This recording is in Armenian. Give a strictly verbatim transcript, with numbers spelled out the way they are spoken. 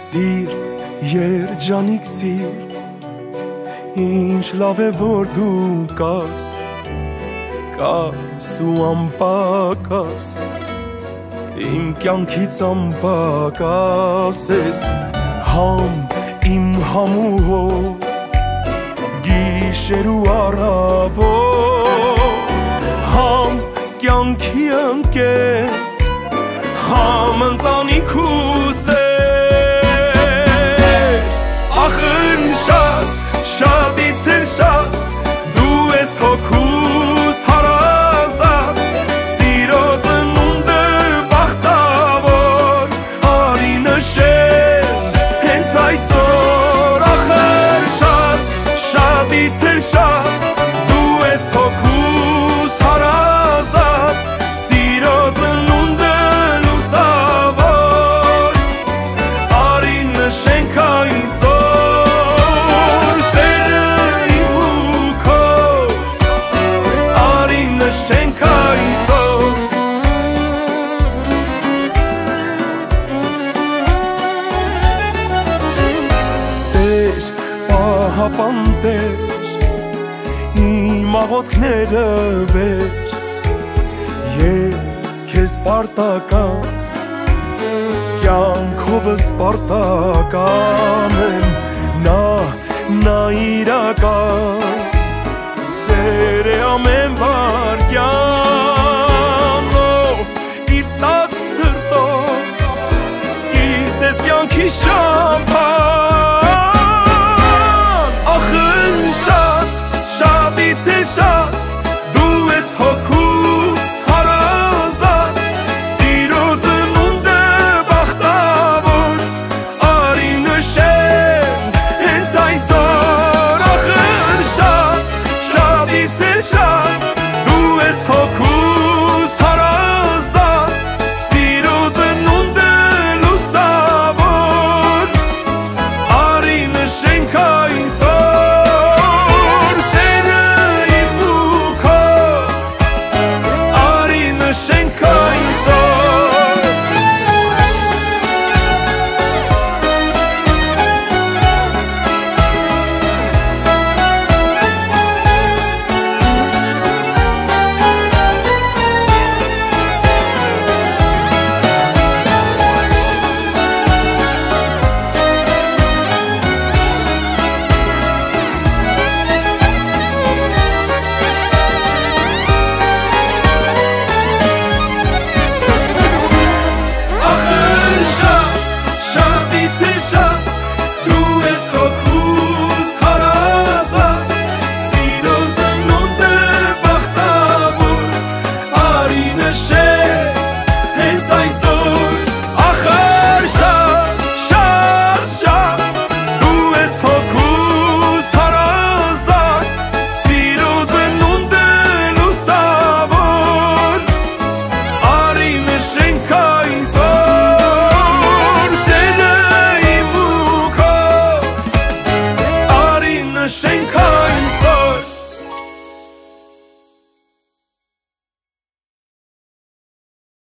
Սիրտ, երջանիկ սիրտ, ինչ լավ է որ դու կաս, կաս ու անպակաս, իմ կյանքից անպակաս ես, համ իմ համուհոր, գիշեր ու առավոտ, համ կյանքի ընկեր, համ ընտանիքուս է, ախր շատ, շատից էլ շատ, դու ես հոգուս հարազատ, սիրո ծնունդը բախտավոր, արի նշես հենց այսօր, ախր շատ, շատից էլ շատ, դու ես հոգուս հարազատ, սիրո ծնունդը լուսավոր, արի նշենք այսօր, նշենք այսօր Տեր, պահապան Տեր, իմ աղոթքները վեր, ես քեզ պարտական, կյանքովս պարտական եմ, նա, նա իրական, սեր է ամեն վարյանով, իր տակ սրտով, կիսեց կյանքի շամփան, ախր շատ, շատից է շատ, դու ես հոգու